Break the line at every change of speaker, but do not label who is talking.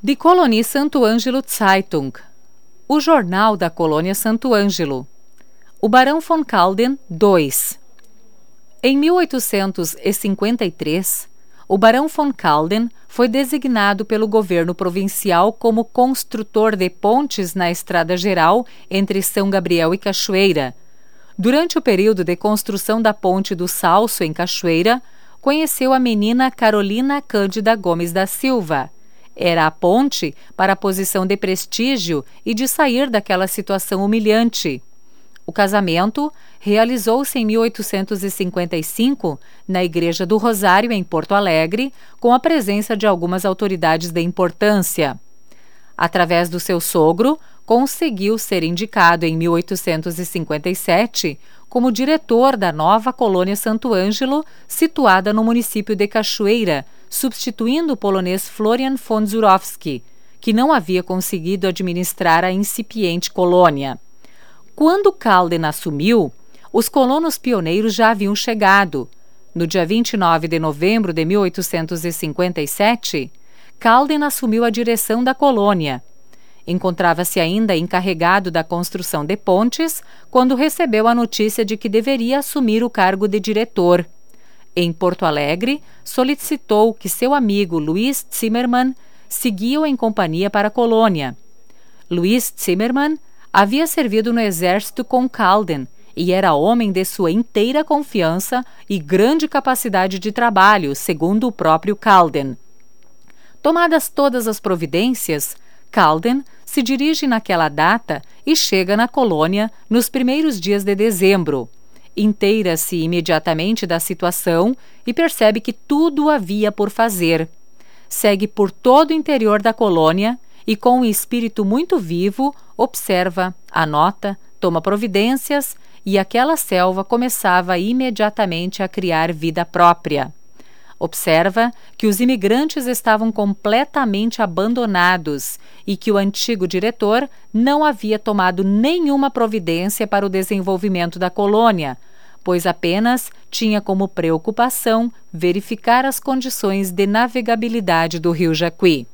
Die Kolonie Santo Ângelo Zeitung, o jornal da colônia Santo Ângelo. O Barão von Calden II. Em 1853, o Barão von Calden foi designado pelo governo provincial como construtor de pontes na estrada geral entre São Gabriel e Cachoeira. Durante o período de construção da ponte do Salso em Cachoeira, conheceu a menina Carolina Cândida Gomes da Silva. Era a ponte para a posição de prestígio e de sair daquela situação humilhante. O casamento realizou-se em 1855 na Igreja do Rosário, em Porto Alegre, com a presença de algumas autoridades de importância. Através do seu sogro, conseguiu ser indicado em 1857 como diretor da nova colônia Santo Ângelo, situada no município de Cachoeira, substituindo o polonês Florian von Żurowski, que não havia conseguido administrar a incipiente colônia. Quando Calden assumiu, os colonos pioneiros já haviam chegado. No dia 29 de novembro de 1857, Calden assumiu a direção da colônia. Encontrava-se ainda encarregado da construção de pontes quando recebeu a notícia de que deveria assumir o cargo de diretor. Em Porto Alegre, solicitou que seu amigo Luiz Zimmermann seguia em companhia para a colônia. Luiz Zimmermann havia servido no exército com Calden e era homem de sua inteira confiança e grande capacidade de trabalho, segundo o próprio Calden. Tomadas todas as providências, Calden se dirige naquela data e chega na colônia nos primeiros dias de dezembro. Inteira-se imediatamente da situação e percebe que tudo havia por fazer. Segue por todo o interior da colônia e, com um espírito muito vivo, observa, anota, toma providências e aquela selva começava imediatamente a criar vida própria. Observa que os imigrantes estavam completamente abandonados e que o antigo diretor não havia tomado nenhuma providência para o desenvolvimento da colônia, pois apenas tinha como preocupação verificar as condições de navegabilidade do rio Jacuí.